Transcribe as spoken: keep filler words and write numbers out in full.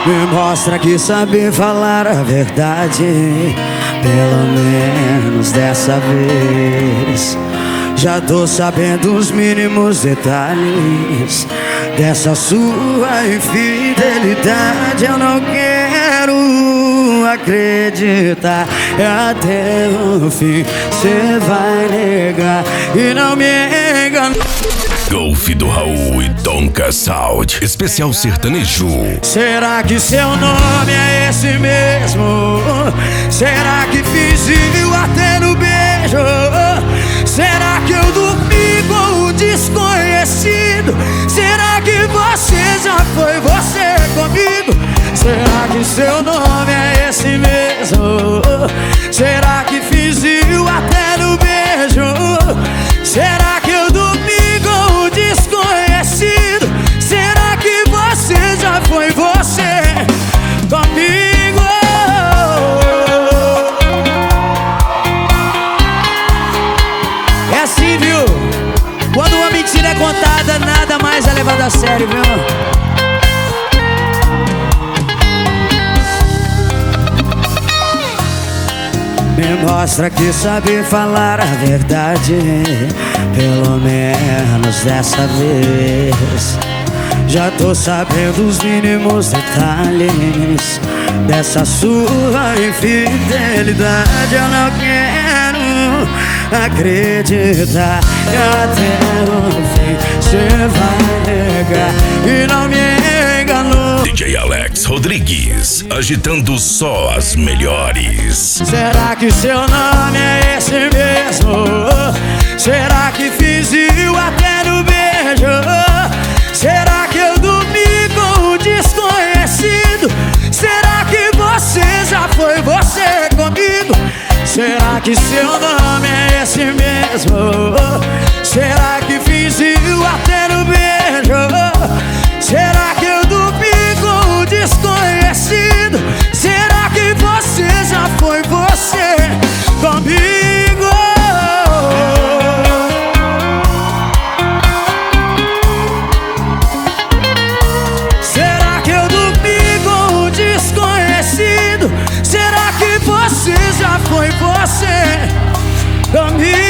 Me mostra que sabe falar a verdade, pelo menos dessa vez. Já tô sabendo os mínimos detalhes dessa sua infidelidade. Eu não quero acreditar, até o fim cê vai negar e não me engana. Golfe do Raul e Donka Sound, especial sertanejo. Será que seu nome é esse mesmo? Será que fingiu até no beijo? Será que eu dormi com o desconhecido? Será que você já foi você comigo? Será que seu nome é esse mesmo? Será que fingiu até no beijo? Será que eu dormi com o desconhecido? Será que você já foi você comigo? É assim, viu? Quando uma mentira é contada, nada mais é levado a sério, viu? Me mostra que sabe falar a verdade, pelo menos dessa vez. Já tô sabendo os mínimos detalhes dessa sua infidelidade. Eu não quero acreditar que até o fim cê vai negar e não me enganou. D J Alex Rodrigues, agitando só as melhores. Será que seu nome é esse mesmo? Será que fingiu até no beijo? Será que eu dormi com o desconhecido? Será que você já foi você comigo? Será que seu nome é esse mesmo? Será que fingiu até no beijo? Será que eu dormi com o desconhecido? Será que você já foi você comigo? Será que eu dormi com o desconhecido? Será que você já foi você comigo?